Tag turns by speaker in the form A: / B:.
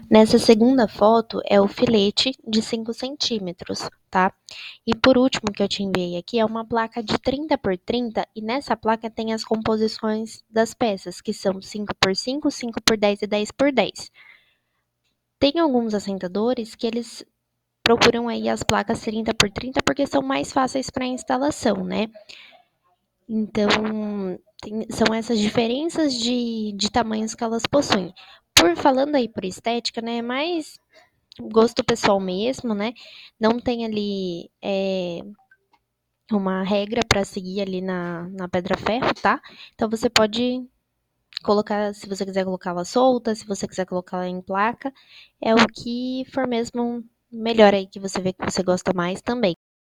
A: Nessa segunda foto é o filete de 5 centímetros, tá? E por último que eu te enviei aqui é uma placa de 30 por 30 e nessa placa tem as composições das peças, que são 5 por 5, 5 por 10 e 10 por 10. Tem alguns assentadores que eles procuram aí as placas 30 por 30 porque são mais fáceis para instalação, né? Então, são essas diferenças de tamanhos que elas possuem. Falando aí por estética, né? Mais gosto pessoal mesmo, né? Não tem ali uma regra para seguir ali na pedra ferro, tá? Então você pode colocar, se você quiser colocá-la solta, se você quiser colocá-la em placa, é o que for mesmo melhor aí que você vê que você gosta mais também.